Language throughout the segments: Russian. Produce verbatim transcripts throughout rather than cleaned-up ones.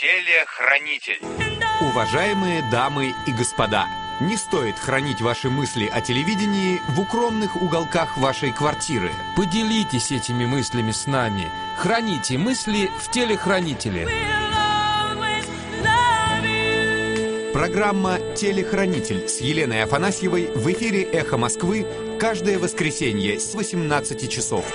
Телехранитель. Уважаемые дамы и господа, не стоит хранить ваши мысли о телевидении в укромных уголках вашей квартиры. Поделитесь этими мыслями с нами. Храните мысли в телехранителе. Программа «Телехранитель» с Еленой Афанасьевой в эфире «Эхо Москвы» каждое воскресенье с восемнадцати часов.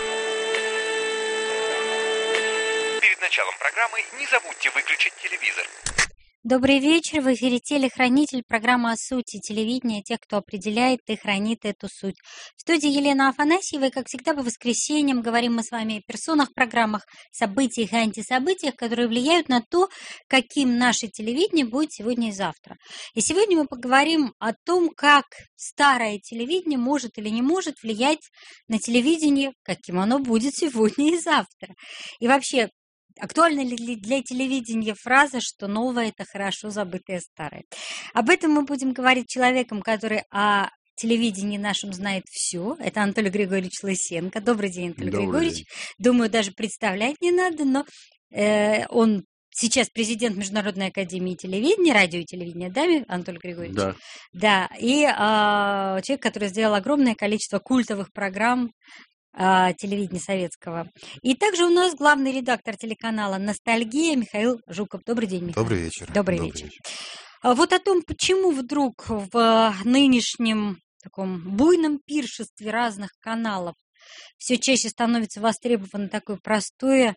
Перед началом программы не забудьте выключить телевизор. Добрый вечер. В эфире «Телехранитель», программа о сути телевидения, тех, кто определяет и хранит эту суть. В студии Елена Афанасьева, и, как всегда, по воскресеньям говорим мы с вами о персонах, программах, событиях и антисобытиях, которые влияют на то, каким наше телевидение будет сегодня и завтра. И сегодня мы поговорим о том, как старое телевидение может или не может влиять на телевидение, каким оно будет сегодня и завтра. И вообще, актуальна ли для телевидения фраза, что новое – это хорошо забытое старое? Об этом мы будем говорить с человеком, который о телевидении нашем знает все. Это Анатолий Григорьевич Лысенко. Добрый день, Анатолий Добрый Григорьевич. День. Думаю, даже представлять не надо, но э, он сейчас президент Международной академии телевидения, радио и телевидения, да, Анатолий Григорьевич? Да. Да, и э, человек, который сделал огромное количество культовых программ телевидения советского. И также у нас главный редактор телеканала «Ностальгия» Михаил Жуков. Добрый день, Михаил. Добрый вечер. Добрый, Добрый вечер. вечер. Вот о том, почему вдруг в нынешнем таком буйном пиршестве разных каналов все чаще становится востребовано такое простое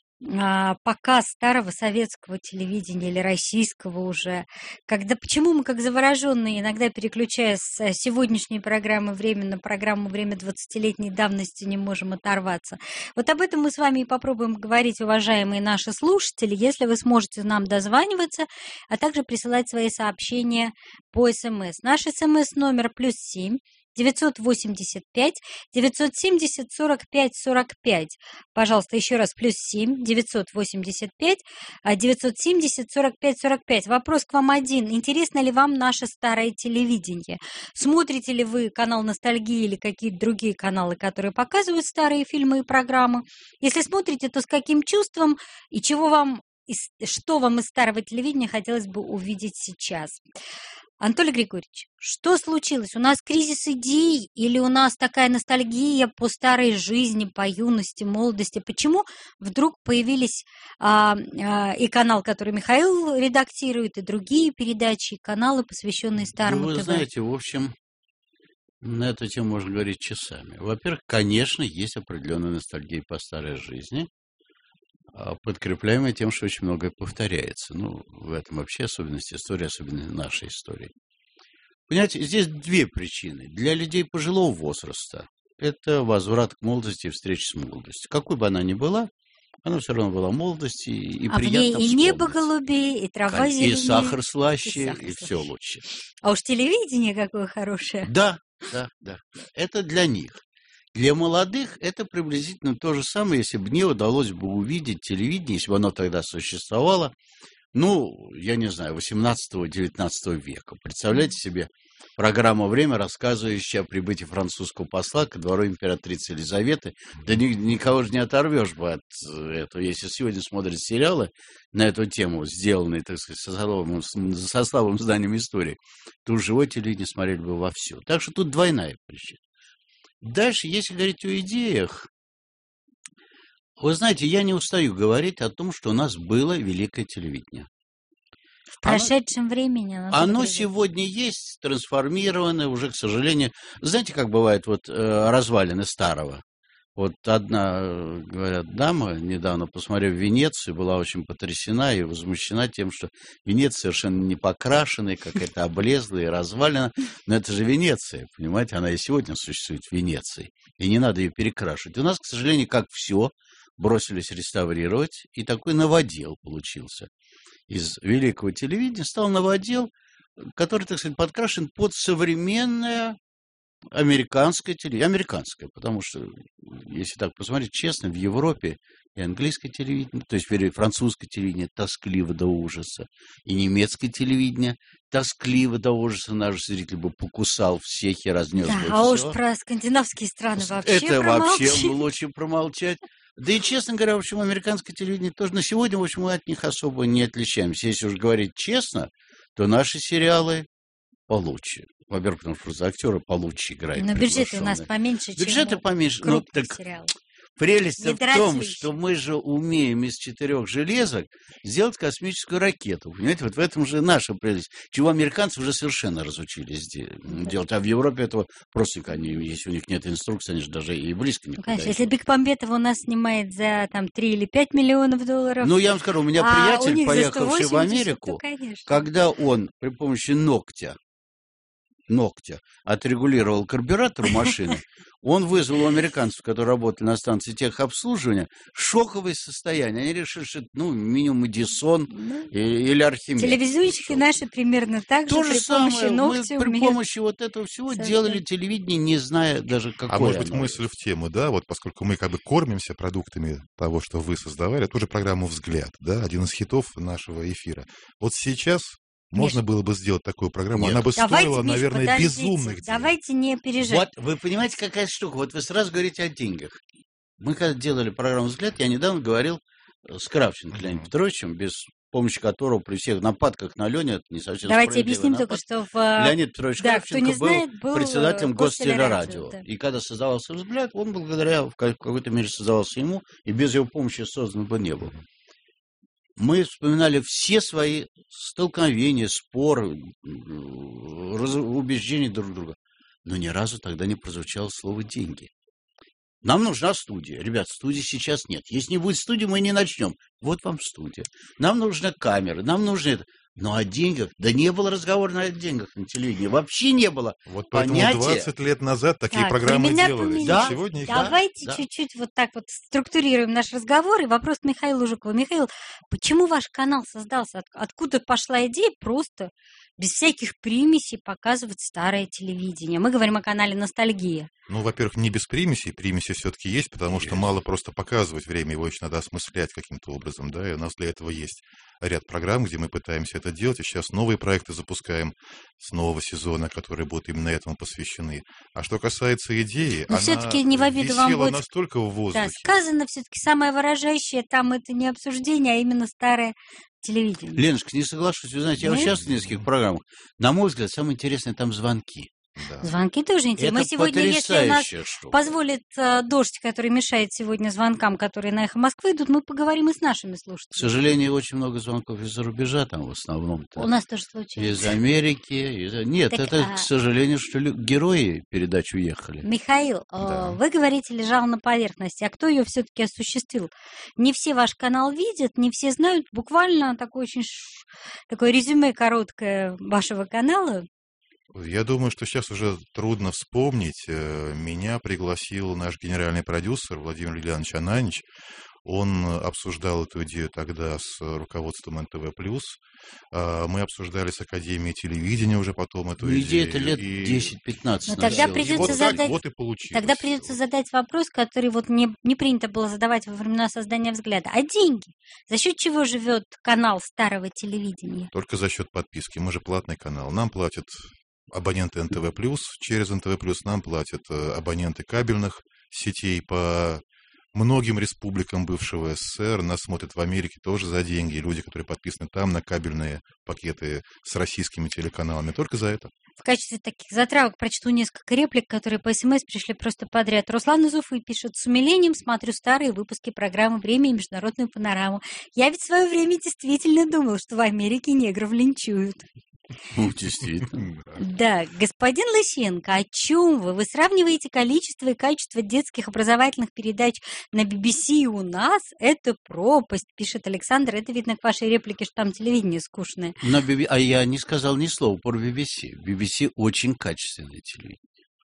показ старого советского телевидения или российского уже, когда почему мы, как завороженные, иногда переключая с сегодняшней программы «Время» на программу «Время» двадцатилетней давности, не можем оторваться. Вот об этом мы с вами и попробуем говорить, уважаемые наши слушатели, если вы сможете нам дозваниваться, а также присылать свои сообщения по СМС. Наш СМС-номер плюс семь девятьсот восемьдесят пять девятьсот семьдесят сорок пять сорок пять. Пожалуйста, еще раз, плюс семь девятьсот восемьдесят пять девятьсот семьдесят сорок пять сорок пять. Вопрос к вам один. Интересно ли вам наше старое телевидение? Смотрите ли вы канал «Ностальгия» или какие-то другие каналы, которые показывают старые фильмы и программы? Если смотрите, то с каким чувством и чего вам, что вам из старого телевидения хотелось бы увидеть сейчас? Анатолий Григорьевич, что случилось? У нас кризис идей или у нас такая ностальгия по старой жизни, по юности, молодости? Почему вдруг появились а, а, и канал, который Михаил редактирует, и другие передачи, и каналы, посвященные старому ТВ? Вы ТВ? знаете, в общем, на эту тему можно говорить часами. Во-первых, конечно, есть определенная ностальгия по старой жизни, подкрепляемая тем, что очень многое повторяется. Ну, в этом вообще особенность истории, особенно нашей истории. Понимаете, здесь две причины. Для людей пожилого возраста это возврат к молодости и встреча с молодостью. Какой бы она ни была, она все равно была молодости и а приятно вспомнить. И небо голубее, и трава зеленее. И сахар слаще, и, сахар и все лучше. А уж телевидение какое хорошее. Да, да, да. Это для них. Для молодых это приблизительно то же самое, если бы мне удалось бы увидеть телевидение, если бы оно тогда существовало, ну, я не знаю, восемнадцатого-девятнадцатого века. Представляете себе программу «Время», рассказывающая о прибытии французского посла ко двору императрицы Елизаветы. Да ни, никого же не оторвешь бы от этого. Если сегодня смотрят сериалы на эту тему, сделанные, так сказать, со слабым, со слабым знанием истории, то живое телевидение смотрели бы вовсю. Так что тут двойная причина. Дальше, если говорить о идеях, вы знаете, я не устаю говорить о том, что у нас было великое телевидение. В прошедшем оно, времени. Оно, оно сегодня есть, трансформированное уже, к сожалению. Знаете, как бывает вот развалины старого? Вот одна, говорят, дама, недавно посмотрев Венецию, была очень потрясена и возмущена тем, что Венеция совершенно не покрашенная, какая-то облезлая, развалина. Но это же Венеция, понимаете, она и сегодня существует в Венеции. И не надо ее перекрашивать. У нас, к сожалению, как все, бросились реставрировать, и такой новодел получился. Из великого телевидения стал новодел, который, так сказать, подкрашен под современное американское телевидение. Американское, потому что, если так посмотреть, честно, в Европе и английское телевидение, то есть французское телевидение тоскливо до ужаса, и немецкое телевидение тоскливо до ужаса. Наш зритель бы покусал всех и разнес да, бы а все. уж про скандинавские страны вообще Это промолчи. вообще лучше промолчать. Да и, честно говоря, в общем, американское телевидение тоже на сегодня, в общем, мы от них особо не отличаемся. Если уж говорить честно, то наши сериалы получше. Во-первых, потому что за актера получше играют. Но бюджеты у нас поменьше, чем Бюджеты поменьше. Ну, так сериалы. прелесть в том, что мы же умеем из четырех железок сделать космическую ракету. Понимаете, вот в этом же наша прелесть. Чего американцы уже совершенно разучились да. делать. А в Европе этого просто, они, если у них нет инструкции, они же даже и близко не ну, конечно, если Бекмамбетов у нас снимает за там три или пять миллионов долларов. Ну, я вам скажу, у меня а приятель, поехавший в Америку, то, когда он при помощи ногтя ногтя отрегулировал карбюратор машины, он вызвал у американцев, которые работали на станции техобслуживания, шоковое состояние. Они решили, что это, ну, минимум Эдисон ну, или Архимед. Телевизионщики наши примерно так То же, же при самое, помощи ногтя мы при умеют... помощи вот этого всего создать. Делали телевидение, не зная даже, какое А может быть, оно. мысль в тему, да, вот поскольку мы как бы кормимся продуктами того, что вы создавали, тоже программу «Взгляд», да, один из хитов нашего эфира. Вот сейчас... Можно Миш, было бы сделать такую программу, нет. она бы Давайте, стоила, Миш, наверное, подождите. безумных денег. Давайте не опережать. Вот, вы понимаете, какая штука? Вот вы сразу говорите о деньгах. Мы когда делали программу «Взгляд», я недавно говорил с Кравченко Леонидом mm-hmm. Петровичем, без помощи которого при всех нападках на Леню, это не совсем Давайте объясним напад. только, что в... Леонид Петрович да, Кравченко не знает, был председателем Гостелерадио. Да. И когда создавался «Взгляд», он благодаря, в какой-то мере создавался ему, и без его помощи создан бы не был. Мы вспоминали все свои столкновения, споры, раз... убеждения друг друга. Но ни разу тогда не прозвучало слово «деньги». Нам нужна студия. Ребят, студии сейчас нет. Если не будет студии, мы не начнем. Вот вам студия. Нам нужны камеры, нам нужны это. Но о деньгах, да не было разговора о деньгах на телевидении. Вообще не было. Вот поэтому понятия. двадцать лет назад такие так, программы делались. Да? Сегодня их Давайте да, чуть-чуть да. вот так вот структурируем наш разговор. И вопрос Михаилу Жукову. Михаил, почему ваш канал создался? От, откуда пошла идея просто без всяких примесей показывать старое телевидение? Мы говорим о канале «Ностальгия». Ну, во-первых, не без примесей. Примеси все-таки есть, потому что мало просто показывать время, его еще надо осмыслять каким-то образом, да, и у нас для этого есть ряд программ, где мы пытаемся это делать, и сейчас новые проекты запускаем с нового сезона, которые будут именно этому посвящены. А что касается идеи, Но она все-таки не в обиду вам висела будет... настолько в воздухе. Да, сказано все-таки самое выражающее, там это не обсуждение, а именно старое телевидение. Леночка, не соглашусь. Вы знаете, я Нет? участвую в нескольких программах. На мой взгляд, самое интересное там звонки. Да. Звонки тоже интересны. Мы сегодня, если нас штука. позволит э, дождь, который мешает сегодня звонкам, которые на «Эхо Москвы» идут, мы поговорим и с нашими слушателями. К сожалению, очень много звонков из-за рубежа там в основном. У нас тоже случается. Из Америки. Из... Нет, так, это, а... к сожалению, что ли, герои передач уехали. Михаил, да. э, вы говорите, лежал на поверхности. А кто ее все-таки осуществил? Не все ваш канал видят, не все знают. Буквально такое очень ш... такое резюме короткое вашего канала. Я думаю, что сейчас уже трудно вспомнить. Меня пригласил наш генеральный продюсер Владимир Лилианович Ананич. Он обсуждал эту идею тогда с руководством эн тэ вэ плюс. Мы обсуждали с Академией телевидения уже потом эту ну, идею. Идея-то лет и... десять-пятнадцать. Но тогда придется вот задать... так вот и получилось. Тогда придется задать вопрос, который вот не, не принято было задавать во времена создания «Взгляда». А деньги? За счет чего живет канал старого телевидения? Только за счет подписки. Мы же платный канал. Нам платят абоненты эн тэ вэ плюс, через эн тэ вэ плюс нам платят абоненты кабельных сетей по многим республикам бывшего эс эс эс эр. Нас смотрят в Америке тоже за деньги. Люди, которые подписаны там на кабельные пакеты с российскими телеканалами. Только за это. В качестве таких затравок прочту несколько реплик, которые по СМС пришли просто подряд. Руслан из Уфы пишет: с умилением смотрю старые выпуски программы «Время» и «Международную панораму». Я ведь в свое время действительно думал, что в Америке негров линчуют. Ну, действительно. Да, господин Лысенко, о чем вы? Вы сравниваете количество и качество детских образовательных передач на би би си у нас? Это пропасть, пишет Александр. Это видно к вашей реплике, что там телевидение скучное. На би би... А я не сказал ни слова про би би си. би би си очень качественное телевидение.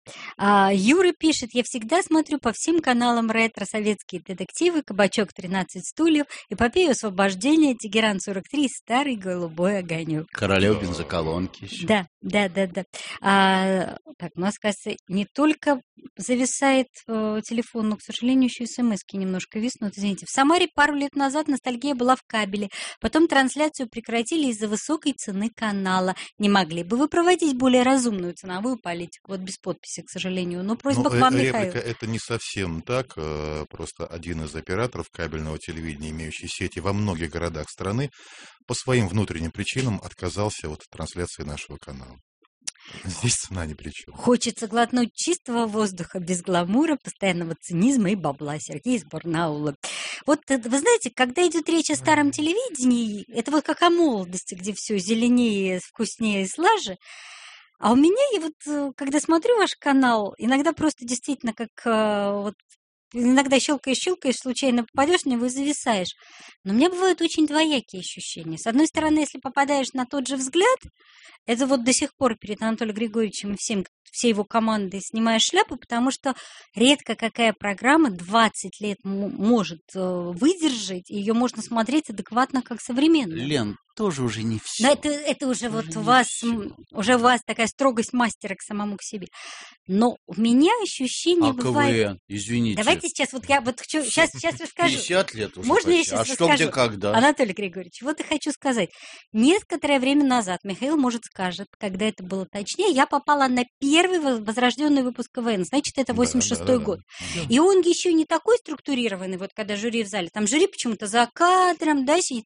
А, Юра пишет: я всегда смотрю по всем каналам ретро, советские детективы, Кабачок тринадцать стульев, Эпопею освобождения, Тегеран сорок три и Старый голубой огонек. Королева бензоколонки еще. Да, да, да, да. А, так, у нас, кажется, не только зависает э, телефон, но, к сожалению, еще смс-ки немножко виснут, извините. В Самаре пару лет назад ностальгия была в кабеле, потом трансляцию прекратили из-за высокой цены канала. Не могли бы вы проводить более разумную ценовую политику? Вот без подписи, к сожалению. Но просьба Ну, к э, вам, реплика Михаил. это не совсем так. э, Просто один из операторов кабельного телевидения, имеющий сети во многих городах страны, по своим внутренним причинам отказался от трансляции нашего канала. Здесь цена ни при чем. Хочется глотнуть чистого воздуха, без гламура, постоянного цинизма и бабла. Сергей из Барнаула. Вот э, вы знаете, когда идет речь о старом телевидении, это вот как о молодости, где все зеленее, вкуснее и слаже. А у меня, я вот, э, когда смотрю ваш канал, иногда просто действительно как э, вот иногда щелкаешь-щелкаешь, случайно попадешь в него и зависаешь. Но у меня бывают очень двоякие ощущения. С одной стороны, если попадаешь на тот же взгляд, это вот до сих пор перед Анатолием Григорьевичем и всем, всей его командой снимаешь шляпу, потому что редко какая программа двадцать лет м- может э, выдержать, и ее можно смотреть адекватно, как современную. Лен, тоже уже не все. Но это, это уже, Уже вот у не вас, всё. м, уже у вас такая строгость мастера к самому к себе. Но у меня ощущение А бывает... КВН, извините. Давайте сейчас, вот я вот хочу, сейчас, сейчас расскажу. пятьдесят лет уже Можно я почти. сейчас А что, расскажу? где, когда? Анатолий Григорьевич, вот и хочу сказать. Некоторое время назад, Михаил, может, скажет, когда это было точнее, я попала на первый воз- возрожденный выпуск КВН. Значит, это Да, восемьдесят шестой да, да. год. И он еще не такой структурированный, вот когда жюри в зале. Там жюри почему-то за кадром, да, сидит.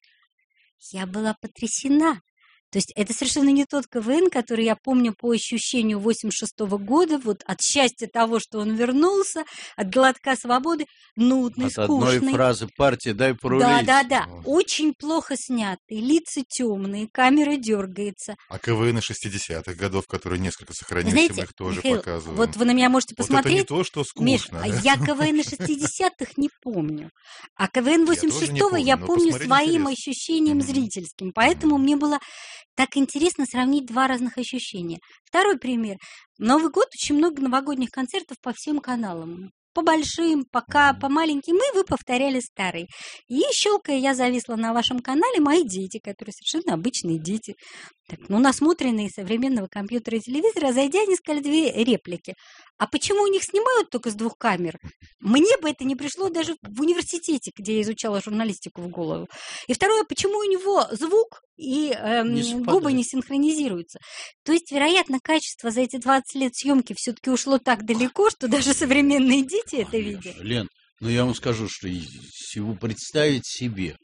Я была потрясена. То есть это совершенно не тот КВН, который я помню по ощущению восемьдесят шестого года, вот от счастья того, что он вернулся, от глотка свободы, нудный, От скучный. одной фразы партии «дай порулить». Да, да, да. Вот. Очень плохо снятый, лица темные, камера дергается. А КВН шестидесятых годов, которые несколько сохранились, Знаете, мы их тоже Михаил, показываем. вот вы на меня можете Вот это не посмотреть. то, что Миш, скучно. а я КВН шестидесятых не помню. А КВН тоже не восемьдесят шестого я помню, но помню посмотреть своим интересно. ощущением Мгм. зрительским. Поэтому Мгм. мне было так интересно сравнить два разных ощущения. Второй пример. Новый год, очень много новогодних концертов по всем каналам. По большим, пока по маленьким, и вы повторяли старые. И щелкая, я зависла на вашем канале «Мои дети», которые совершенно обычные дети. Так, ну, насмотренные современного компьютера и телевизора, зайдя, они сказали две реплики. А почему у них снимают только с двух камер? Мне бы это не пришло даже в университете, где я изучала журналистику, в голову. И второе, почему у него звук и эм, Не губы совпадает. не синхронизируются? То есть, вероятно, качество за эти двадцать лет съемки все-таки ушло так далеко, что даже современные дети это видят. Лен, ну я вам скажу, что если вы представить себе,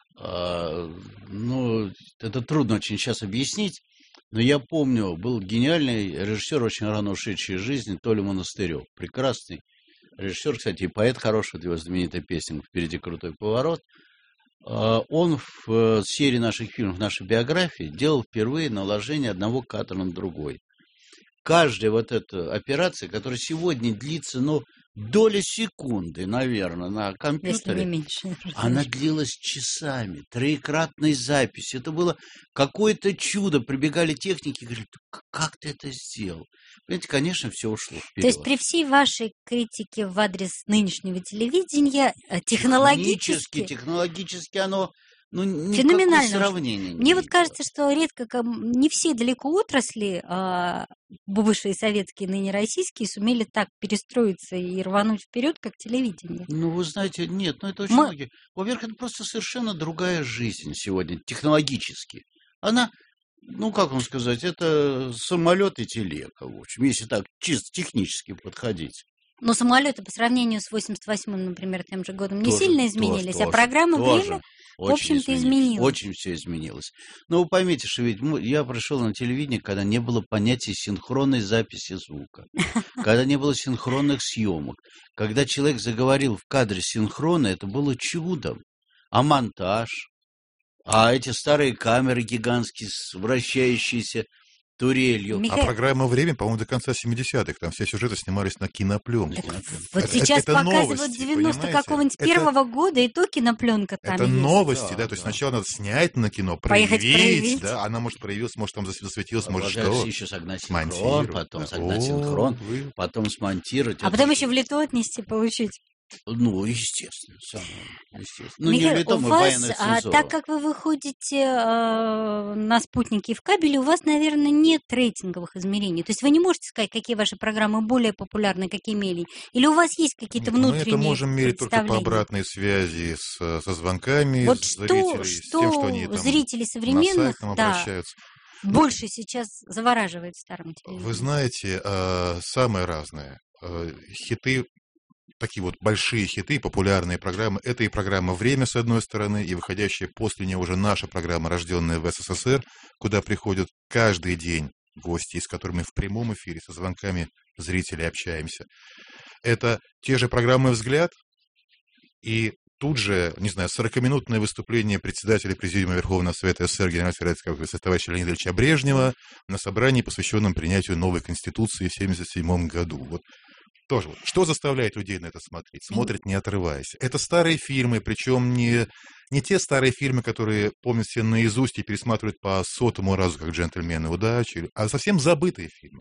а, ну, это трудно очень сейчас объяснить, но я помню, был гениальный режиссер, очень рано ушедший из жизни, Толя Монастырев. Прекрасный режиссер, кстати, и поэт хороший, его знаменитая песня «Впереди крутой поворот». А, Он в э, серии наших фильмов, нашей биографии, делал впервые наложение одного кадра на другой. Каждая вот эта операция, которая сегодня длится, ну, доля секунды, наверное, на Если не компьютере, меньше. она длилась часами, троекратной записи. Это было какое-то чудо. Прибегали техники и говорили: «К- как ты это сделал?» Понимаете, конечно, все ушло вперед. То есть при всей вашей критике в адрес нынешнего телевидения э, технологически... технологически оно, ну, никакого Феноменально уже. сравнения не Мне вот имеет. кажется, что редко, ком- не все далеко отрасли, а, бывшие советские, ныне российские, сумели так перестроиться и рвануть вперед, как телевидение. Ну, вы знаете, нет, ну это очень Мы- многие. Во-первых, это просто совершенно другая жизнь сегодня, технологически. Она, ну, как вам сказать, это самолет и телега, в общем, если так чисто технически подходить. Но самолеты по сравнению с восемьдесят восьмым, например, тем же годом, не Тоже, сильно тоже, изменились, а тоже, программа тоже «Время» в очень общем-то, изменилось. изменилось. Очень все изменилось. Но вы поймите, что ведь мы- я пришел на телевидение, когда не было понятия синхронной записи звука, когда не было синхронных съемок. Когда человек заговорил в кадре синхронно, это было чудом. А монтаж, а эти старые камеры гигантские, с вращающиеся турелью. Миха- А программа «Время», по-моему, до конца семидесятых. Там все сюжеты снимались на кинопленку. Так Вот Это- сейчас это показывают новости, девяносто понимаете? какого-нибудь Это- первого года, и то кинопленка там Это есть. новости, Да, да, то есть да. сначала надо снять на кино, Поехать проявить, проявить. да, она может проявилась, может там зас- засветилась, может Полагаю, что, еще согнать синхрон, смонтировать. потом да. согнать О, синхрон, вы- потом смонтировать. А Это потом же- еще в лито отнести, получить. Ну, естественно, самое естественно. Ну, не Михаил, у ведомая вас, военная а, цензура. так как вы выходите э, на спутники и в кабеле, у вас, наверное, нет рейтинговых измерений. То есть вы не можете сказать, какие ваши программы более популярны, какие менее. Или у вас есть какие-то Нет, мы внутренние это можем мерить только по представления? обратной связи с, со звонками Вот зрителей, что, с тем, что что они там зрители на современных, сайт к нам да, обращаются. больше сейчас завораживает в старом телевидении? Вы знаете, э, самое разное. Э, Хиты, такие вот большие хиты, популярные программы, это и программа «Время», с одной стороны, и выходящая после нее уже наша программа, рожденная в СССР, куда приходят каждый день гости, с которыми в прямом эфире со звонками зрителей общаемся. Это те же программы «Взгляд» и тут же, не знаю, сорокаминутное выступление председателя Президиума Верховного Совета СССР генерального секретаря товарища Леонида Ильича Брежнева на собрании, посвященном принятию новой Конституции в семьдесят седьмом году. Вот тоже вот. Что заставляет людей на это смотреть? Смотрят, не отрываясь. Это старые фильмы, причем не, не те старые фильмы, которые помнят все наизусть и пересматривают по сотому разу, как «Джентльмены удачи», а совсем забытые фильмы.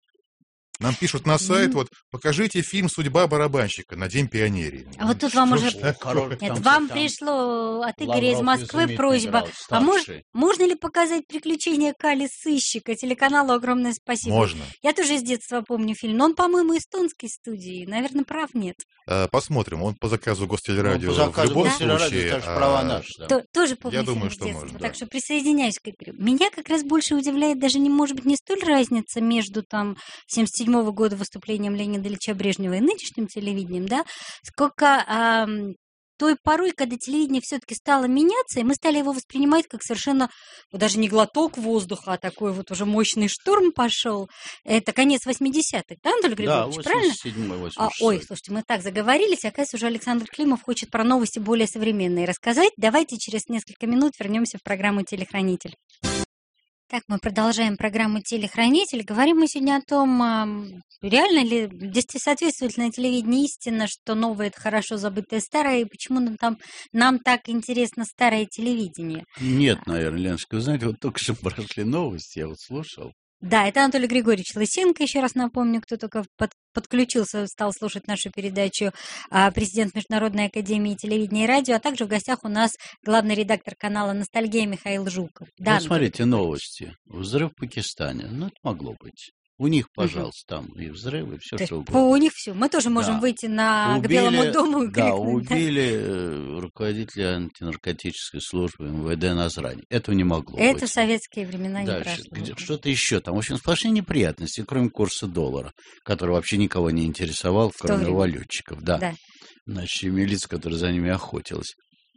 Нам пишут на сайт, вот, покажите фильм «Судьба барабанщика» на День пионерии. А вот тут вам Что уже... ж такое? Нет, Там- вам там пришло от Игоря из Лавров Москвы изумительно просьба. играл, А мож- старший. можно ли показать «Приключения Кали Сыщика»? Телеканалу огромное спасибо. Можно. Я тоже с детства помню фильм, но он, по-моему, эстонской студии. Наверное, прав нет. Э, Посмотрим. Он по заказу Гостелерадио Ну, по заказу в любом Гостелерадио, случае. так что а, права наши. да. То- тоже помню Я фильм думаю, с что детства. можно, Так да. что присоединяюсь к Игорю. Меня как раз больше удивляет даже, не может быть, не столь разница между там семьдесят седьмого года выступлением Леонида Ильича Брежнева и нынешним телевидением, да, сколько ам, той порой, когда телевидение все-таки стало меняться, и мы стали его воспринимать как совершенно, вот даже не глоток воздуха, а такой вот уже мощный шторм пошел. Это конец восьмидесятых, да, Анатолий Да, Григорьевич, правильно? восемьдесят седьмой, А, восемьдесят ой, шестой. слушайте, мы так заговорились, оказывается, уже Александр Климов хочет про новости более современные рассказать. Давайте через несколько минут вернемся в программу «Телехранитель». Так, мы продолжаем программу «Телехранитель». Говорим мы сегодня о том, а, реально ли, действительно соответствует ли на телевидении истина, что новое – это хорошо, забытое старое, и почему нам, там, нам так интересно старое телевидение. Нет, наверное, Леночка, вы знаете, вот только что прошли новости, я вот слушал. Да, это Анатолий Григорьевич Лысенко, еще раз напомню, кто только под, подключился, стал слушать нашу передачу, а, президент Международной академии телевидения и радио, а также в гостях у нас главный редактор канала «Ностальгия» Михаил Жуков. Да, Вот смотрите, новости. Взрыв в Пакистане. Ну, это могло быть. У них, пожалуйста, там и взрывы, и все То что есть угодно. по- у них все. Мы тоже можем Да. выйти на, к Убили- Белому дому и Да, крикнуть. убили э, руководителя антинаркотической службы эм вэ дэ Назрани. Этого не могло Это быть. в советские времена не Дальше. прошло. Где- Что-то еще там. В общем, сплошные неприятности, кроме курса доллара, который вообще никого не интересовал, то кроме время. валютчиков. Да. Да. Значит, и милиция, которая за ними охотилась.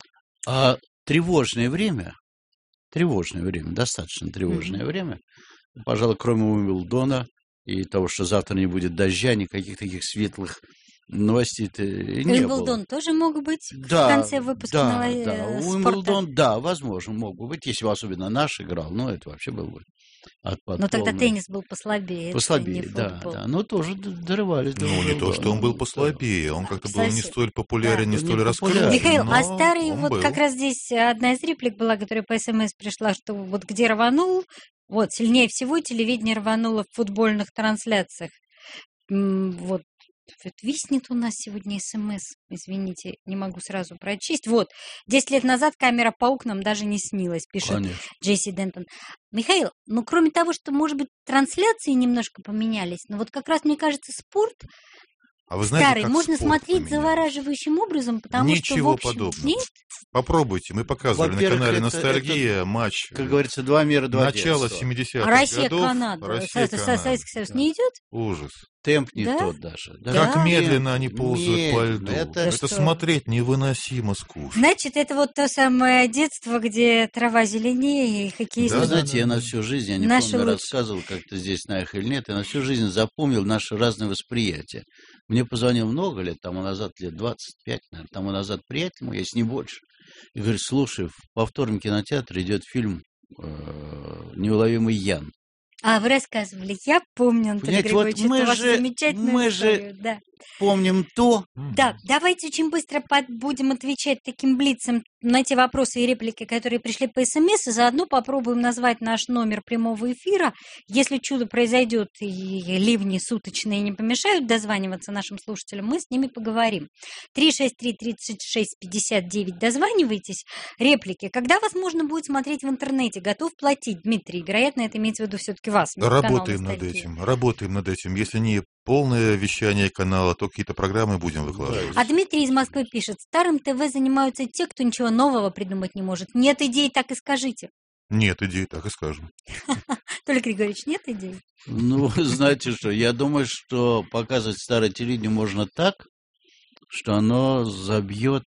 А тревожное время, тревожное время, достаточно тревожное время, пожалуй, кроме Уимблдона и того, что завтра не будет дождя, никаких таких светлых новостей-то и не было. Уимблдон тоже мог быть Да, в конце выпуска да, ново- да. э, спорта. Уимблдон, да, возможно, мог бы быть, если бы особенно наш играл, но это вообще был бы отпад Но тогда полный. теннис был послабее. это Послабее, не да, футбол. да. Но тоже д- дорывались. до Ну, не то, Уимблдона. что он был Ну, послабее, он как-то был не Совсем. столь популярен, Да, не не столь раскрыт. популярен. Михаил, а но старый, он вот был. как раз здесь одна из реплик была, которая по СМС пришла, что вот где рванул, вот сильнее всего телевидение рвануло в футбольных трансляциях. М, Вот, вот виснет у нас сегодня СМС, извините, не могу сразу прочесть. Вот, десять лет назад камера по окнам даже не снилась, пишет Конечно. Джесси Дентон. Михаил, ну кроме того, что, может быть, трансляции немножко поменялись, но вот как раз, мне кажется, спорт А вы знаете, старый как можно спорт смотреть поменялся? завораживающим образом, потому что, в Ничего общем, подобного. нет? Попробуйте, мы показывали на Во-первых, канале это- «Ностальгия» матч Как говорится, два мира, два начала детства. семидесятых А Россия, годов. Канада, Россия, Со- Со- Канада. Советский Союз Да. не идет? Ужас. Темп не Да? тот даже. Да. Как медленно Нет, они ползают по медленно. льду. Это- Это, Да что? смотреть невыносимо скучно. Значит, это вот то самое детство, где трава зеленее и хоккеисты. Вы Да, знаете, да, я да. на всю жизнь, я не Наши помню, лучшие. рассказывал как-то здесь на эхо или нет, я на всю жизнь запомнил наши разные восприятия. Мне позвонил много лет тому назад, лет двадцать пять, наверное, тому назад приятель мой, если не больше, и говорит: слушай, во втором кинотеатре идет фильм э, «Неуловимый Ян». А вы рассказывали, я помню, Анатолий Понимаете, вот Григорьевич, мы эту вашу же- замечательную мы же- историю. Да. помним то. Да, давайте очень быстро под- будем отвечать таким блицем на те вопросы и реплики, которые пришли по СМС, и заодно попробуем назвать наш номер прямого эфира. Если чудо произойдет и ливни суточные не помешают дозваниваться нашим слушателям, мы с ними поговорим. три шесть три тридцать шесть пятьдесят девять. Дозванивайтесь. Реплики. Когда вас можно будет смотреть в интернете? Готов платить, Дмитрий? Вероятно, это имеется в виду все-таки вас. Работаем над этим, работаем над этим. Если не полное вещание канала, то какие-то программы будем выкладывать. А Дмитрий из Москвы пишет: старым ТВ занимаются те, кто ничего нового придумать не может. Нет идей, так и скажите. Нет идей, так и скажем. Толик Григорьевич, нет идей? Ну, знаете что, я думаю, что показывать старое телевидение можно так, что оно забьет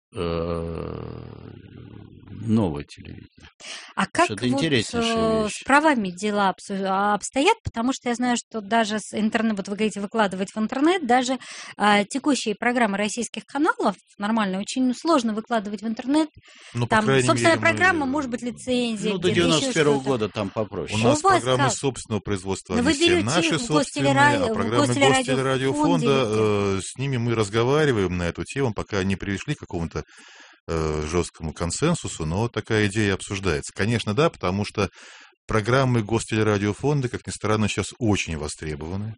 новое телевидение. А как Что-то вот интереснейшая э, вещь. с правами дела обсу- а, обстоят? Потому что я знаю, что даже с интернет, вот вы говорите, выкладывать в интернет, даже а, текущие программы российских каналов нормально, очень сложно выкладывать в интернет. Ну, по Там крайней собственная мере, мы- программа, может быть, лицензия, Ну, до где-то еще девяносто первого что-то. года там попроще. У нас У вас программы как? собственного производства, Но они вы все берете наши их в собственные, Гостелерадио- а в программы Гостелерадиофонде Гостелерадиофонда, или э, с ними мы разговариваем на эту тему, пока не пришли к какому-то э, жесткому консенсусу, но такая идея обсуждается. Конечно, да, потому что программы Гостелерадиофонда, как ни странно, сейчас очень востребованы.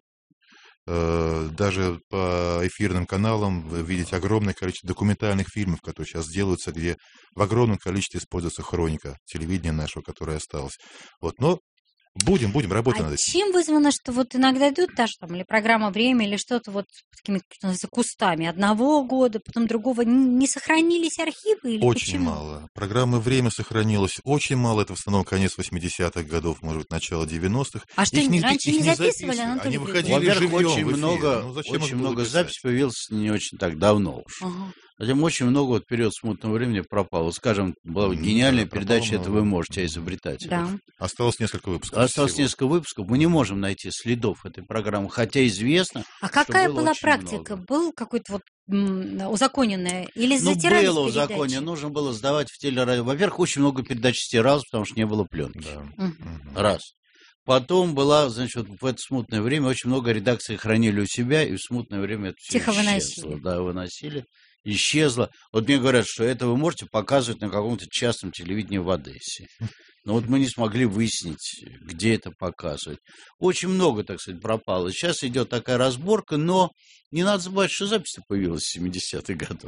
Э, Даже по эфирным каналам вы видите огромное количество документальных фильмов, которые сейчас делаются, где в огромном количестве используется хроника телевидения нашего, которая осталась. Вот, но будем, будем работать А над этим. чем вызвано, что вот иногда идут даже там или программа «Время», или что-то вот с такими, что называется, кустами одного года, потом другого, Н- не сохранились архивы или Очень почему? мало. Программы «Время» сохранилось очень мало. Это в основном конец восьмидесятых годов, может быть, начало девяностых. А что, Их не- раньше их не не записывали, записывали. Анатолий Они Григорьевич? выходили Во-первых, живьем очень в эфир. много, Ну, зачем их очень было много писать? записей появилось не очень так давно уж. Ага. Затем очень много вот период смутного времени пропало. Вот, скажем, была вот М, гениальная да, пропало передача «Это много. вы можете» о изобретателях. Да. Осталось несколько выпусков. Осталось всего. несколько выпусков. Мы не можем найти следов этой программы, хотя известно, А какая было была очень практика? много. Был какой-то вот м, узаконенная? Или Ну, затирались было передачи? узаконение, нужно было сдавать в телерадио. Во-первых, очень много передач стиралось, потому что не было пленки. Да. Мгм. Мгм. Раз. Потом была, значит, вот в это смутное время очень много редакций хранили у себя, и в смутное время это все Тихо исчезло. выносили. Да, выносили. Исчезло. Вот мне говорят, что это вы можете показывать на каком-то частном телевидении в Одессе. Но вот мы не смогли выяснить, где это показывать. Очень много, так сказать, пропало. Сейчас идет такая разборка, но не надо забывать, что запись появилась в семидесятых годах.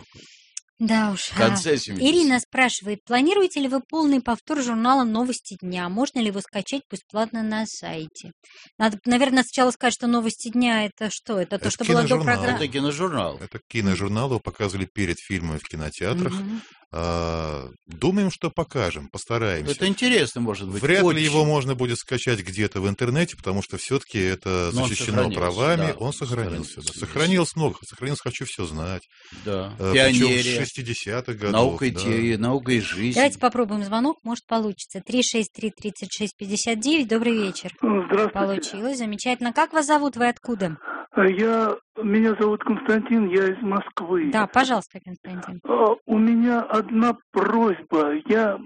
Да уж. В конце А, семидесятых. Ирина спрашивает, планируете ли вы полный повтор журнала «Новости дня»? Можно ли его скачать бесплатно на сайте? Надо, наверное, сначала сказать, что «Новости дня» это что? Это то, Это что было до киножурнал. программы? Это киножурнал. Это киножурнал, его показывали перед фильмами в кинотеатрах. Мгм. А, Думаем, что покажем, постараемся. Это интересно, может быть. Вряд очень. ли его можно будет скачать где-то в интернете, потому что все-таки это Но он защищено сохранился, правами. да, он сохранился. сохранился, Да. Сохранилось много. Сохранилось «Хочу все знать». Да. Э, Причем с Пионерия. шестидесятых годов. Наука и, да. те- наука и жизнь. Давайте попробуем звонок, может получится. три шесть три тридцать шесть пятьдесят девять. Добрый вечер. Здравствуйте. Получилось, замечательно. Как вас зовут, вы откуда? Я, меня зовут Константин, я из Москвы. Да, пожалуйста, Константин. А, У меня одна просьба. Я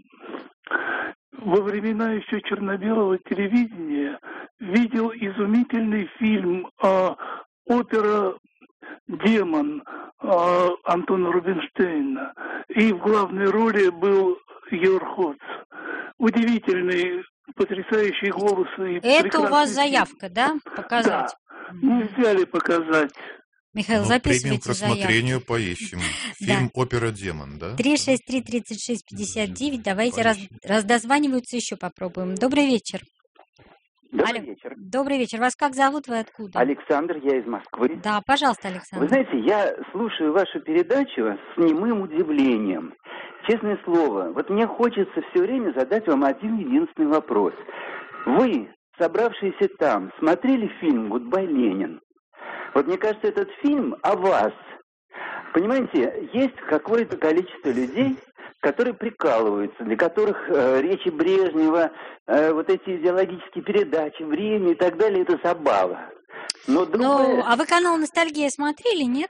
во времена еще черно-белого телевидения видел изумительный фильм а, «Опера «Демон» а, Антона Рубинштейна. И в главной роли был Йор Ходс. Удивительный, потрясающий голос. И Это у вас прекрасный заявка, да? Показать? Да. фильм. Нельзя ли показать? Михаил, Ну, примем к записывайте заявку. рассмотрению, поищем. Фильм «Опера Демон», да? три шесть три тридцать шесть пятьдесят девять. Давайте раз, раз дозваниваются, еще попробуем. Добрый вечер. Добрый Алло. вечер. Добрый вечер. Вас как зовут? Вы откуда? Александр, я из Москвы. Да, пожалуйста, Александр. Вы знаете, я слушаю вашу передачу с немым удивлением. Честное слово, вот мне хочется все время задать вам один единственный вопрос. Вы, собравшиеся там, смотрели фильм «Гудбай, Ленин»? Вот мне кажется, этот фильм о вас. Понимаете, есть какое-то количество людей, которые прикалываются, для которых э, речи Брежнева, э, вот эти идеологические передачи, время и так далее, это забава. Но Ну, другое... а вы канал «Ностальгия» смотрели, нет?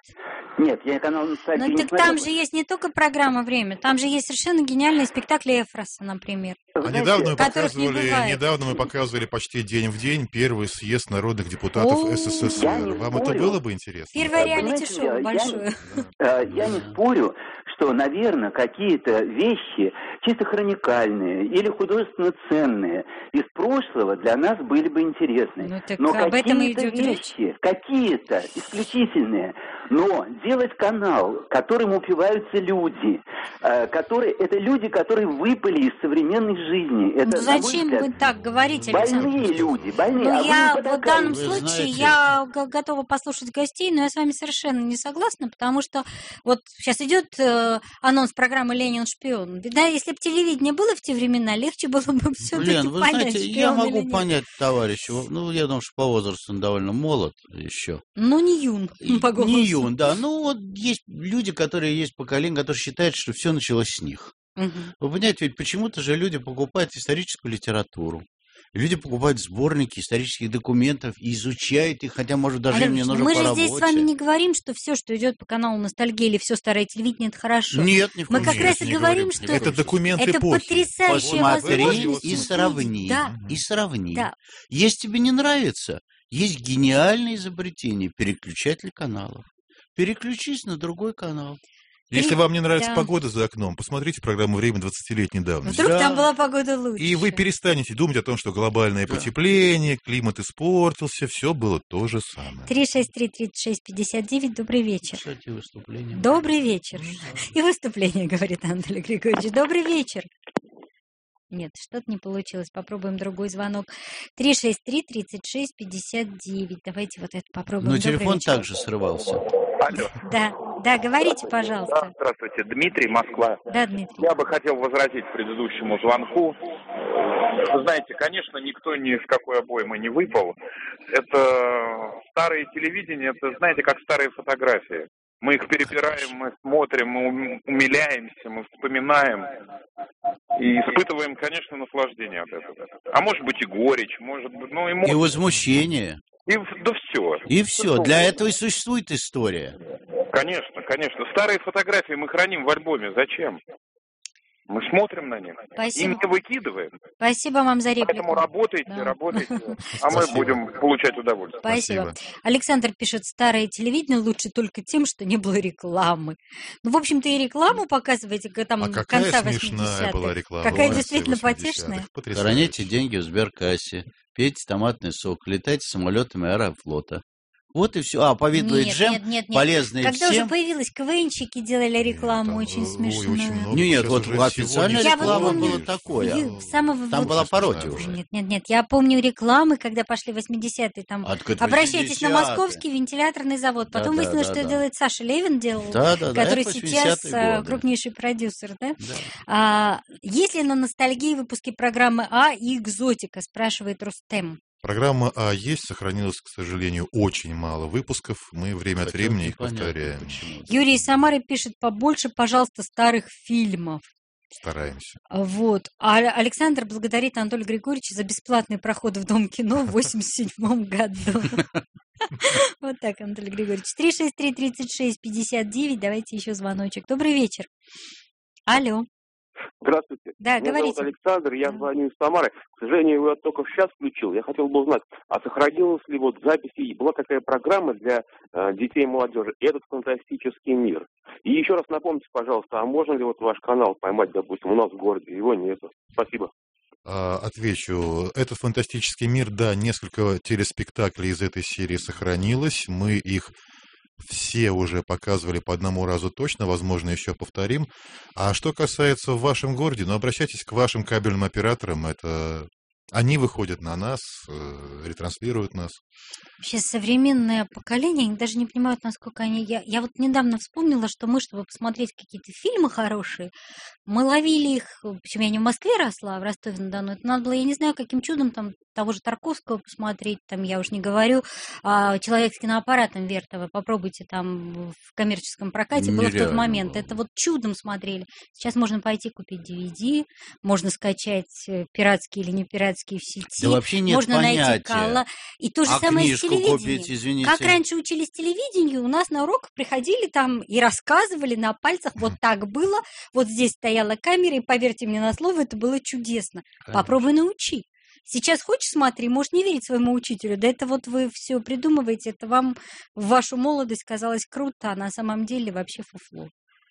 Нет, я канал «Ностальгия» Ну не так смотрел. там же есть не только программа «Время», там же есть совершенно гениальные спектакли Эфроса, например. Вы А знаете, недавно мы, которых не показывали, бывает. недавно мы показывали почти день в день первый съезд народных депутатов О, я СССР. не Вам это спорю. было бы интересно? Первое Понимаете, реалити-шоу я- большое. Э, Я не спорю, что, наверное, какие-то вещи чисто хроникальные или художественно ценные из прошлого для нас были бы интересны. Ну так Но об этом и какие-то идет речь. вещи, какие-то исключительные, но делать канал, которым упиваются люди, э, которые, это люди, которые выпали из современной жизни. Это, Ну на мой зачем взгляд, вы так говорите, Александр? больные люди, больные. Ну, А вы я не в потакаете. данном Вы случае знаете- я г- готова послушать гостей, но я с вами совершенно не согласна, потому что вот сейчас идет э, анонс программы «Ленин шпион». Да, если бы телевидение было в те времена, легче было бы все-таки Лен, вы понять, знаете, я шпион или могу нет. понять товарища. Ну, я думаю, что по возрасту он довольно молод еще. Ну, не юн, И по голосу. Не юн, да. Ну, вот есть люди, которые есть поколение, которые считают, что все началось с них. Мгм. Вы понимаете, ведь почему-то же люди покупают историческую литературу. Люди покупают сборники исторических документов и изучают их, хотя, может, даже им Александр, немножко мы по же работе. здесь с вами не говорим, что все, что идет по каналу «Ностальгия» или все старое телевидение, это хорошо. Нет, ни в Мы коем как случае. раз и не говорим, говорим. что Это документ это эпохи. потрясающая Посмотри возможность и увидеть. сравни. Да, И сравни. да. Если тебе не нравится, есть гениальное изобретение – переключатель каналов. Переключись на другой канал. Если вам не нравится Да. погода за окном, посмотрите программу «Время» двадцатилетней давности. Вдруг Да. там была погода лучше. И вы перестанете думать о том, что глобальное Да. потепление, климат испортился, все было то же самое. три шесть три тридцать шесть пятьдесят девять, добрый вечер. Кстати, выступление. Добрый вечер. И выступление, говорит Анатолий Григорьевич. Добрый вечер. Нет, что-то не получилось. Попробуем другой звонок. три шесть три тридцать шесть пятьдесят девять. Давайте вот это попробуем. Но Добрый телефон вечер. также срывался. Алло. Да, да, говорите, Да, пожалуйста. здравствуйте, Дмитрий, Москва. Да, Дмитрий. Я бы хотел возразить предыдущему звонку. Вы знаете, конечно, никто ни с какой обоймы не выпал. Это старое телевидение, это, знаете, как старые фотографии. Мы их перебираем, мы смотрим, мы ум- умиляемся, мы вспоминаем и испытываем, конечно, наслаждение от этого. А может быть и горечь, может быть, ну и И может, возмущение. и, в- да все. И все. Для этого и существует история. Конечно, конечно. Старые фотографии мы храним в альбоме. Зачем? Мы смотрим на них. И Спасибо. не выкидываем. Спасибо вам за реплику. Поэтому работайте, Да. работайте. А мы Спасибо. будем получать удовольствие. Спасибо. Александр пишет, старое телевидение лучше только тем, что не было рекламы. Ну, в общем-то, и рекламу показываете к там А конца какая восьмидесятых. смешная была реклама. Какая в конце действительно восьмидесятых. потешная. Потрясающе. Храните деньги в сберкассе, пейте томатный сок, летайте самолетами Аэрофлота. Вот и все. А повидло и Нет, джем нет, нет, нет. полезные Когда уже всем. появилось, КВНчики делали рекламу Там, очень ой, смешную. очень много. Не, нет, Сейчас вот уже официальная сегодня Я вот реклама помню, была такое. И самого Там вот- была пародия Нет, уже. Нет, нет, нет. Я помню рекламы, когда пошли восьмидесятые. Там Откуда это обращайтесь на восьмидесятые? Московский вентиляторный завод. Потом Да, да, выяснилось, да, что это да. делает Саша Левин, делал, Да, да, да, который это сейчас восьмидесятые а, годы. крупнейший продюсер. Да? Да. А, есть ли на ностальгии выпуски программы А и экзотика, спрашивает Рустем. Программа А есть, сохранилось, к сожалению, очень мало выпусков. Мы время от Хотя времени их непонятно, повторяем. почему. Юрий из Самары пишет, побольше, пожалуйста, старых фильмов. Стараемся. Вот. А Александр благодарит Анатолия Григорьевича за бесплатный проход в Дом кино в восемьдесят седьмом году. Вот так, Анатолий Григорьевич. три шесть три тридцать шесть пятьдесят девять. Давайте еще звоночек. Добрый вечер. Алло. Здравствуйте. Да, Меня говорите. зовут Александр, я Да. звоню из Самары. К сожалению, я только сейчас включил. Я хотел бы узнать, а сохранилась ли вот записи, была такая программа для э, детей и молодежи «Этот фантастический мир». И еще раз напомните, пожалуйста, а можно ли вот ваш канал поймать, допустим, у нас в городе? Его нету. Спасибо. А, Отвечу. Этот фантастический мир, да, несколько телеспектаклей из этой серии сохранилось. Мы их все уже показывали по одному разу точно, возможно, еще повторим. А что касается в вашем городе, ну, обращайтесь к вашим кабельным операторам. Это они выходят на нас, э, ретранслируют нас. Сейчас современное поколение, они даже не понимают, насколько они... Я, я вот недавно вспомнила, что мы, чтобы посмотреть какие-то фильмы хорошие, мы ловили их... Почему я не в Москве росла, а в Ростове-на-Дону. Это надо было, я не знаю, каким чудом там того же Тарковского посмотреть, там, я уж не говорю, а «Человек с киноаппаратом» Вертова. Попробуйте там в коммерческом прокате. Было в тот Нереально момент. было. Это вот чудом смотрели. Сейчас можно пойти купить ди ви ди, можно скачать э, пиратский или не пиратский периодически в сети. Да вообще нет Можно понятия. найти кала. И то же А самое с книжку телевидением. купить, извините. Как раньше учились телевидению, у нас на уроках приходили там и рассказывали на пальцах, вот так было, вот здесь стояла камера, и поверьте мне на слово, это было чудесно. Конечно. Попробуй научи. Сейчас хочешь, смотри, можешь не верить своему учителю. Да это вот вы все придумываете, это вам в вашу молодость казалось круто, а на самом деле вообще фуфло.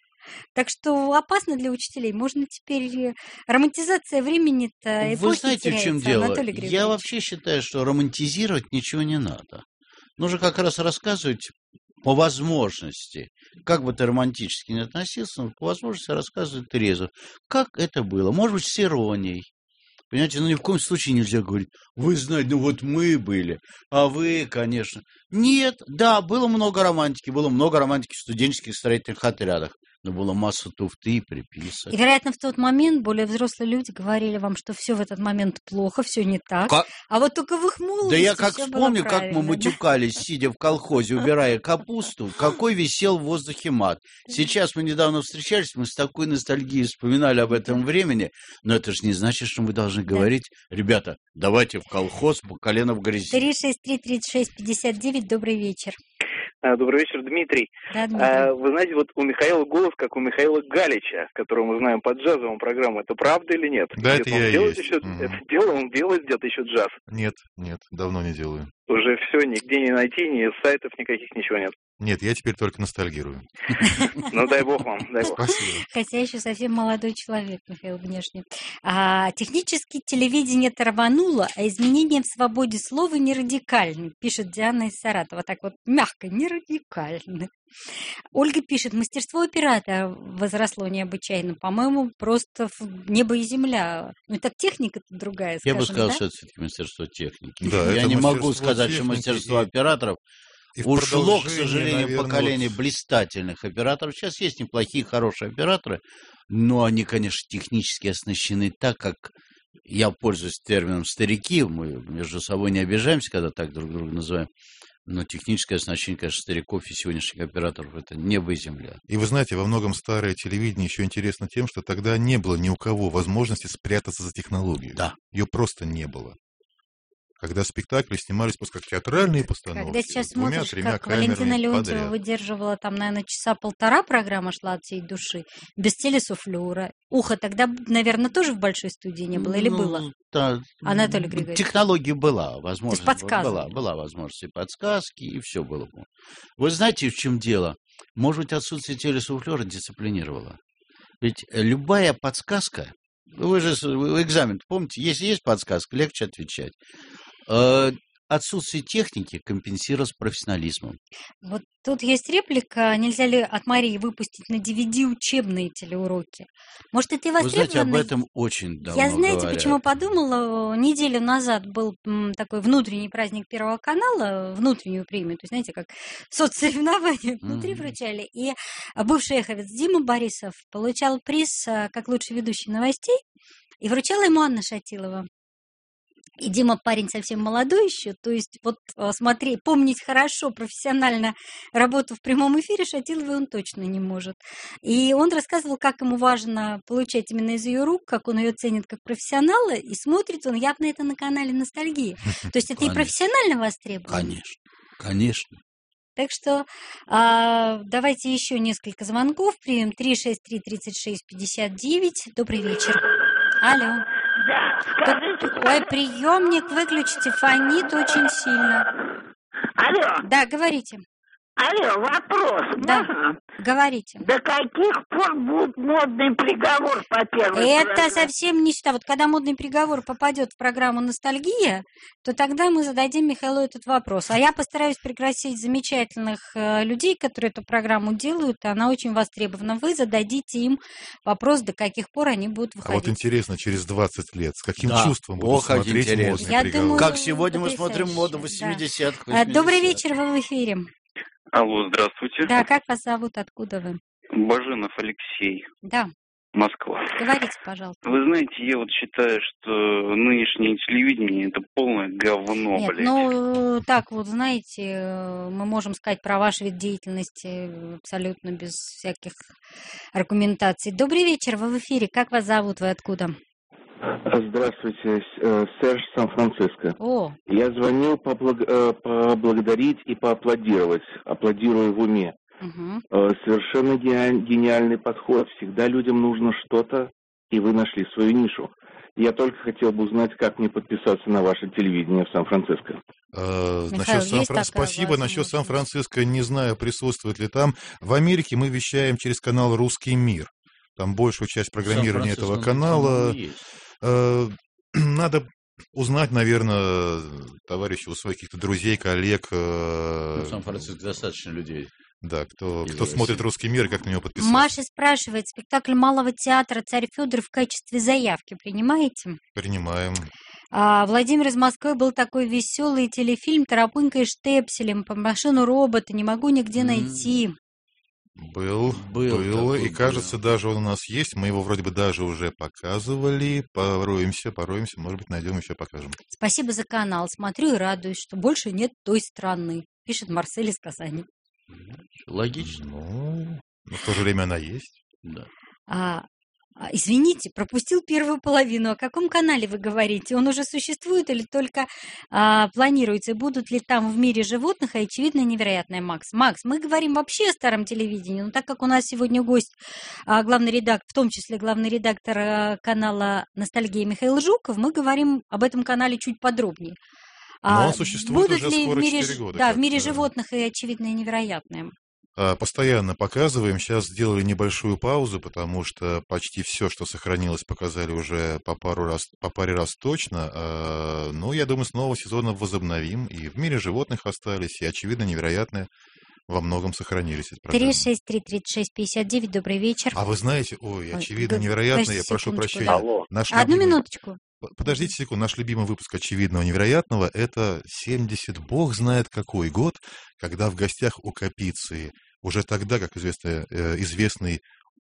Так что опасно для учителей. Можно теперь... Романтизация времени-то эпохи Вы знаете, в чем теряется, дело? Анатолий Я Григорьевич. вообще считаю, что романтизировать ничего не надо. Нужно как раз рассказывать по возможности. Как бы ты романтически не относился, но по возможности рассказывать трезво. Как это было? Может быть, с иронией. Понимаете, ну ни в коем случае нельзя говорить, вы знаете, ну вот мы были, а вы, конечно. Нет, да, было много романтики, было много романтики в студенческих строительных отрядах. Но была масса туфты и приписок. И, вероятно, в тот момент более взрослые люди говорили вам, что все в этот момент плохо, все не так. Как? А вот только в их молодости Да я как всё было вспомню, как мы правильно, матюкались, сидя в колхозе, убирая капусту, какой висел в воздухе мат. Сейчас мы недавно встречались, мы с такой ностальгией вспоминали об этом времени, но это же не значит, что мы должны Да. говорить, ребята, давайте в колхоз по колено в грязи. три шесть три тридцать шесть пятьдесят девять, добрый вечер. Добрый вечер, Дмитрий. Да, Дмитрий. А, вы знаете, вот у Михаила голос, как у Михаила Галича, которого мы знаем по джазовым программам. Это правда или нет? Да, Где-то это он я и делает есть. еще, Мгм. это дело, он делает где-то еще джаз. Нет, нет, давно не делаю. Уже все, нигде не найти, ни сайтов никаких, ничего нет. Нет, я теперь только ностальгирую. Ну, дай бог вам, дай бог. Спасибо. Хотя еще совсем молодой человек, Михаил, внешне. А, технически телевидение травануло, а изменения в свободе слова не радикальны, пишет Диана из Саратова. Так вот, мягко, не радикальны. Ольга пишет, мастерство оператора возросло необычайно. По-моему, просто в небо и земля. Ну, так техника-то другая, Я бы скажем, сказал, да? что это все-таки мастерство техники. Да, Я это не могу мастерство сказать, что техники мастерство и- операторов И в ушло, к продолжение, сожалению, наверное, поколение вот- блистательных операторов. Сейчас есть неплохие, хорошие операторы, но они, конечно, технически оснащены так, как я пользуюсь термином «старики». Мы между собой не обижаемся, когда так друг друга называем. Но техническое оснащение, конечно, стариков и сегодняшних операторов – это небо и земля. И вы знаете, во многом старое телевидение еще интересно тем, что тогда не было ни у кого возможности спрятаться за технологию. Да. Ее просто не было. Когда спектакли снимались просто как театральные постановки. Когда сейчас с двумя, смотришь, тремя как Валентина камерами Леонтьева подряд. выдерживала там, наверное, часа полтора программа шла от всей души, без телесуфлера. Ухо тогда, наверное, тоже в большой студии не было или Ну, было? Да, Анатолий Григорьевич. технология была, возможность. подсказывали. Была, была возможность и подсказки, и все было. Вы знаете, в чем дело? Может быть, отсутствие телесуфлера дисциплинировало. Ведь любая подсказка, вы же с- вы экзамен, помните, если есть подсказка, легче отвечать. Э, Отсутствие техники компенсируется профессионализмом. Вот тут есть реплика, нельзя ли от Марии выпустить на ди ви ди учебные телеуроки? Может, это и Вы знаете, об востребовано? этом очень давно Я, знаете, говорят. почему подумала? Неделю назад был м, такой внутренний праздник Первого канала, внутреннюю премию, то есть, знаете, как соцсоревнования внутри Мгм. вручали. И бывший эховец Дима Борисов получал приз а, как лучший ведущий новостей, и вручала ему Анна Шатилова. И Дима парень совсем молодой еще, то есть вот а, смотри, помнить хорошо, профессионально работу в прямом эфире Шатиловой он точно не может. И он рассказывал, как ему важно получать именно из ее рук, как он ее ценит как профессионала, и смотрит он явно это на канале «Ностальгия». То есть это и Конечно. профессионально востребовано. Конечно, конечно. Так что а, давайте еще несколько звонков примем. три шесть три тридцать шесть пятьдесят девять. Добрый вечер. Алло. Да, скажите, Ой, приемник выключите, фонит очень сильно. алло, Да, говорите. алло, вопрос, Да. можно? Говорите. До каких пор будет модный приговор по первой Это программе? совсем не считаю. Вот когда модный приговор попадет в программу «Ностальгия», то тогда мы зададим Михаилу этот вопрос. А я постараюсь пригласить замечательных э, людей, которые эту программу делают. Она очень востребована. Вы зададите им вопрос, до каких пор они будут А вот выходить. интересно, через двадцать лет, с каким Да. чувством будут Ох, как смотреть интересно. модный Я приговор? думаю, Как сегодня мы потрясающе, смотрим моду да. восьмидесятых, А, Добрый восьмидесятых. вечер, вы в эфире. Алло, здравствуйте. Да, как вас зовут, откуда вы? Баженов Алексей, Да, Москва. говорите, пожалуйста. Вы знаете, я вот считаю, что нынешнее телевидение это полное говно, Нет, блядь. ну, так вот, знаете, э, мы можем сказать про ваш вид деятельности абсолютно без всяких аргументаций. Добрый вечер, вы в эфире. Как вас зовут, вы откуда? Здравствуйте, э, Серж, Сан-Франциско. О. Я звонил поблаг- э, поблагодарить и поаплодировать. Аплодирую в уме. Угу. Э, Совершенно гениаль- гениальный подход. Всегда людям нужно что-то, и вы нашли свою нишу. Я только хотел бы узнать, как мне подписаться на ваше телевидение в Сан-Франциско. Э, Михаил, насчет Сан- есть такая Спасибо. Насчет возможность? Сан-Франциско не знаю, присутствует ли там. В Америке мы вещаем через канал «Русский мир». Там большую часть программирования этого Сан-Франциско, канала. ну, есть. Э, Надо узнать, наверное, товарищи у своих каких-то друзей, коллег. э, Ну, в Сан-Франциско достаточно людей. Да, кто, Из кто России. смотрит «Русский мир» и как на него подписаться. Маша спрашивает, спектакль Малого театра «Царь Федор» в качестве заявки принимаете? Принимаем. А, Владимир из Москвы, был такой веселый телефильм «Тарапынька и штепселем» по машину робота, не могу нигде М. найти. Был, Был был, такой, и кажется, был. даже он у нас есть. Мы его вроде бы даже уже показывали. Пороемся, пороемся, может быть, найдем, еще покажем. Спасибо за канал, смотрю и радуюсь, что больше нет той страны, пишет Марсель из Казани. Логично. Ну, но в то же время она есть. Да. А, а, извините, пропустил первую половину. О каком канале вы говорите? Он уже существует или только а, планируется? Будут ли там в мире животных? И, очевидно, невероятное, Макс. Макс, мы говорим вообще о старом телевидении, но так как у нас сегодня гость, а, главный редактор, в том числе главный редактор а, канала «Ностальгия» Михаил Жуков, мы говорим об этом канале чуть подробнее. Но А он существует будут уже ли скоро в мире, четыре ж- года. да, как, в мире да. животных и очевидное невероятное? А, Постоянно показываем. Сейчас сделали небольшую паузу, потому что почти все, что сохранилось, показали уже по пару раз, по паре раз точно. А, Ну, я думаю, с нового сезона возобновим. И в мире животных остались, и, очевидно, невероятное во многом сохранились эти три программы. шесть три тридцать шесть пятьдесят девять, добрый вечер. А вы знаете, ой, Ой, очевидно, г- невероятно, я подожди прошу секундочку, прощения. да. Алло. Наш Одну любимый- минуточку. П- Подождите секунду, наш любимый выпуск «Очевидного невероятного» — это семьдесят, бог знает какой год, когда в гостях у Капиции, уже тогда, как известно, э, известный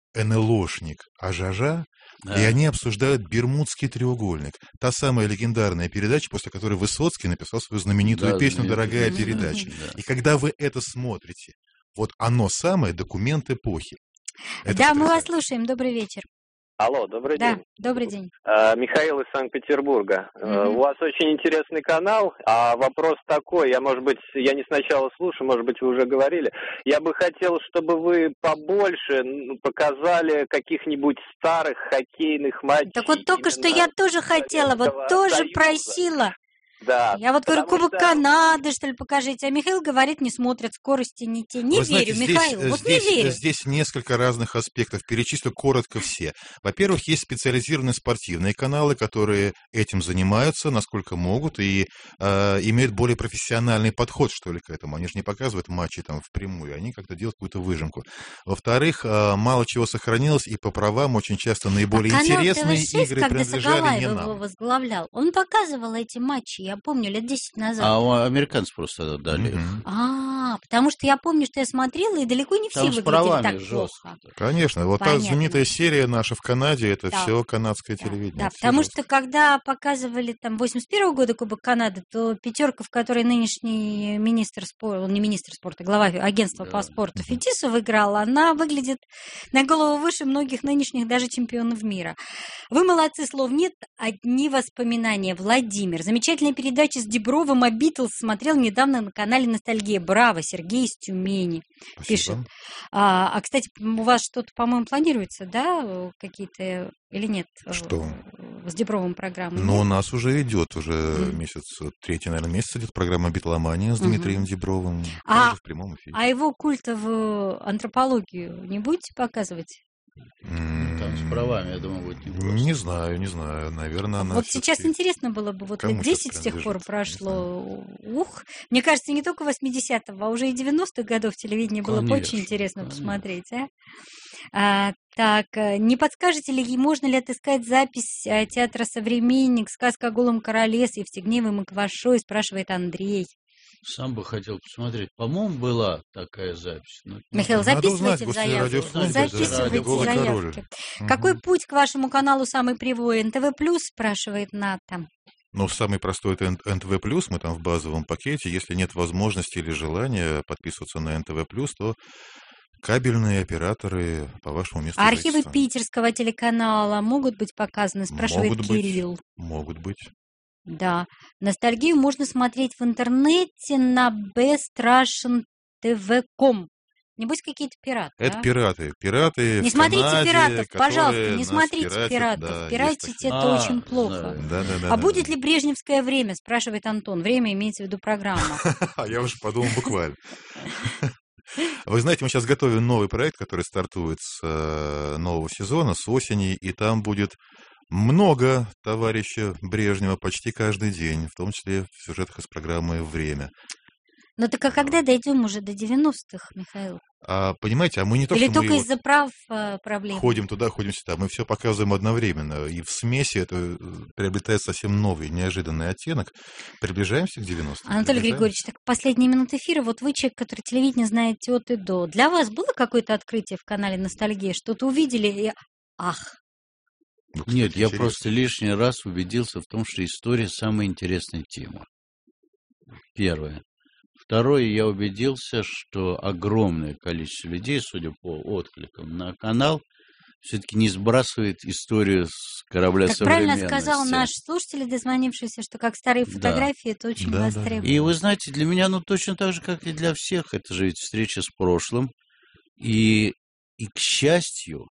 эн эл о-шник Ажажа, Да. и они обсуждают Бермудский треугольник. Та самая легендарная передача, после которой Высоцкий написал свою знаменитую Да, песню знаменитую «Дорогая песню, передача». да. И когда вы это смотрите, вот оно самое, документ эпохи. Это Да, мы вас потрясающе. слушаем. Добрый вечер. Алло, добрый Да, день. добрый день. Э, Михаил из Санкт-Петербурга. Э, Мгм. У вас очень интересный канал, а вопрос такой, я, может быть, я не сначала слушаю, может быть, вы уже говорили. Я бы хотел, чтобы вы побольше ну, показали каких-нибудь старых хоккейных матчей. Так вот только что именно я тоже хотела, вот Советского тоже Союза. просила. Да. Я вот говорю, потому Кубок что- Канады, что ли, покажите. А Михаил говорит, не смотрят, скорости не те. Не Вы верю, знаете, здесь, Михаил, э, вот здесь, не э, верю. здесь несколько разных аспектов. Перечислю коротко все. Во-первых, есть специализированные спортивные каналы, которые этим занимаются, насколько могут, и э, имеют более профессиональный подход, что ли, к этому. Они же не показывают матчи там впрямую, они как-то делают какую-то выжимку. Во-вторых, э, мало чего сохранилось, и по правам очень часто наиболее а канал интересные тэ вэ шесть, игры когда принадлежали не Сагалаев его нам. возглавлял, он показывал эти матчи, я помню, лет десять назад. А у американцев просто тогда дали их. Мгм. А, потому что я помню, что я смотрела, и далеко не все Там с выглядели правами так жестко. плохо. Конечно, вот та Понятно. знаменитая серия наша в Канаде, это Да. все канадское Да, телевидение. да, всё потому жестко. что когда показывали там восемьдесят первого года Кубок Канады, то пятерка, в которой нынешний министр спорта, он не министр спорта, глава агентства по Да. спорту Фетисов играл, она выглядит на голову выше многих нынешних даже чемпионов мира. Вы молодцы, слов нет, одни воспоминания. Владимир. Замечательная передача с Дибровым о Битлз смотрел недавно на канале «Ностальгия». Браво, Сергей из Тюмени Спасибо. пишет. А, а, кстати, у вас что-то, по-моему, планируется, да, э, какие-то или нет? э, Что? С Дибровым программой? Но нет? у нас уже идет, уже Мгм. месяц, третий, наверное, месяц идет программа «Битломания» с Мгм. Дмитрием Дибровым. А- Также в прямом эфире. А его культовую антропологию не будете показывать? Ну, там с правами, я думаю, будет не просто. Не знаю, не знаю. Наверное, она Вот сейчас всё-таки- интересно было бы, вот кому лет сейчас десять с тех пор принадлежит, не прошло. Ух, мне кажется, не только восьмидесятого, а уже и девяностых годов телевидение было бы Конечно, очень интересно конечно. посмотреть, а? А, так, э, не подскажете ли, можно ли отыскать запись э, театра «Современник», сказка о голом короле с Евстигнеевым и Квашой, спрашивает Андрей. Сам бы хотел посмотреть. По-моему, была такая запись. но- Михаил, Надо узнать записывайте в после заявку. радиофонда, да, Записывайте «Голый король». заявки. Мгм. Какой путь к вашему каналу самый прямой? эн тэ вэ плюс, спрашивает Ната. Ну, самый простой — это эн тэ вэ плюс, мы там в базовом пакете. Если нет возможности или желания подписываться на эн тэ вэ плюс, то Кабельные операторы по вашему месту А архивы жительства. питерского телеканала могут быть показаны, спрашивает Могут быть, Кирилл. могут быть. Да. Ностальгию можно смотреть в интернете на best russian ти ви точка ком. Небось, какие-то пираты, Это а? пираты. Пираты Не в смотрите Канаде, пиратов, пожалуйста, которые не нас смотрите пиратят, пиратов. да, есть Пиратить такие. это А, очень плохо. Да, да, да, А да, будет да. ли брежневское время, спрашивает Антон. Время имеется в виду программа. А я уже подумал буквально. Вы знаете, мы сейчас готовим новый проект, который стартует с э, нового сезона, с осени, и там будет много товарища Брежнева почти каждый день, в том числе в сюжетах из программы «Время». Ну так а когда дойдем уже до девяностых, Михаил? А, понимаете, а мы не то, Или что только мы из-за вот прав э, проблемы? ходим туда, ходим сюда, мы все показываем одновременно, и в смеси это э, приобретает совсем новый, неожиданный оттенок. Приближаемся к девяностым. Анатолий приближаемся. Григорьевич, так последние минуты эфира. Вот вы человек, который телевидение знаете от и до. Для вас было какое-то открытие в канале «Ностальгия»? Что-то увидели и ах. Ну, кстати, Нет, я интересно. просто лишний раз убедился в том, что история самая интересная тема. Первое. Второе, я убедился, что огромное количество людей, судя по откликам на канал, все-таки не сбрасывает историю с корабля Как современности. правильно сказал наш слушатель, дозвонившийся, что как старые фотографии, это очень Да, да. востребовано. И вы знаете, для меня, ну, точно так же, как и для всех, это же ведь встреча с прошлым. И, и к счастью,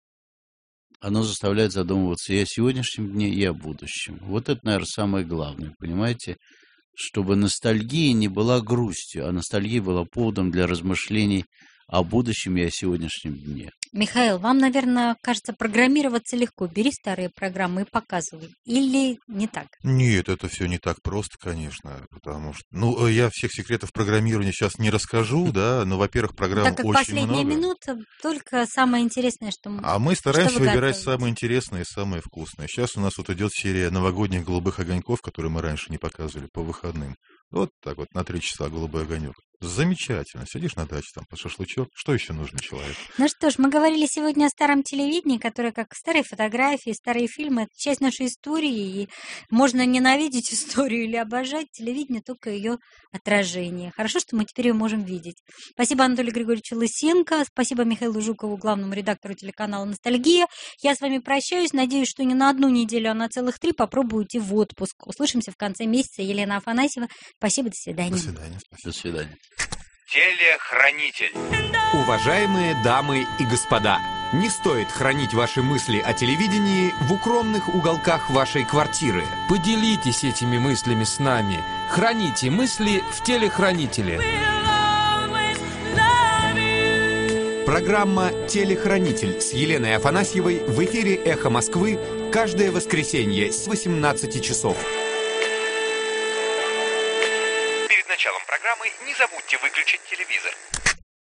оно заставляет задумываться и о сегодняшнем дне, и о будущем. Вот это, наверное, самое главное, понимаете? Чтобы ностальгия не была грустью, а ностальгия была поводом для размышлений о будущем и о сегодняшнем дне. Михаил, вам, наверное, кажется, программироваться легко. Бери старые программы и показывай. Или не так? Нет, это все не так просто, конечно, потому что, ну, я всех секретов программирования сейчас не расскажу, да, но, во-первых, программ Так как очень последняя много. минута, только самое интересное, что мы... А мы стараемся что вы выбирать готовите? самые интересные и самые вкусные. Сейчас у нас вот идет серия новогодних голубых огоньков, которые мы раньше не показывали по выходным. Вот так вот, на три часа голубой огонек. Замечательно. Сидишь на даче там, под шашлычок. Что еще нужно человеку? Ну что ж, мы говорили сегодня о старом телевидении, которое, как старые фотографии, старые фильмы, это часть нашей истории, и можно ненавидеть историю или обожать телевидение, только ее отражение. Хорошо, что мы теперь ее можем видеть. Спасибо Анатолию Григорьевичу Лысенко, спасибо Михаилу Жукову, главному редактору телеканала «Ностальгия». Я с вами прощаюсь, надеюсь, что не на одну неделю, а на целых три попробую уйти в отпуск. Услышимся в конце месяца. Елена Афанасьева. Спасибо, до свидания. До свидания. До свидания. Телехранитель. Уважаемые дамы и господа, не стоит хранить ваши мысли о телевидении в укромных уголках вашей квартиры. Поделитесь этими мыслями с нами. Храните мысли в телехранителе. Программа «Телехранитель» с Еленой Афанасьевой в эфире «Эхо Москвы» каждое воскресенье с восемнадцати часов. Перед началом программы не забудьте выключить телевизор.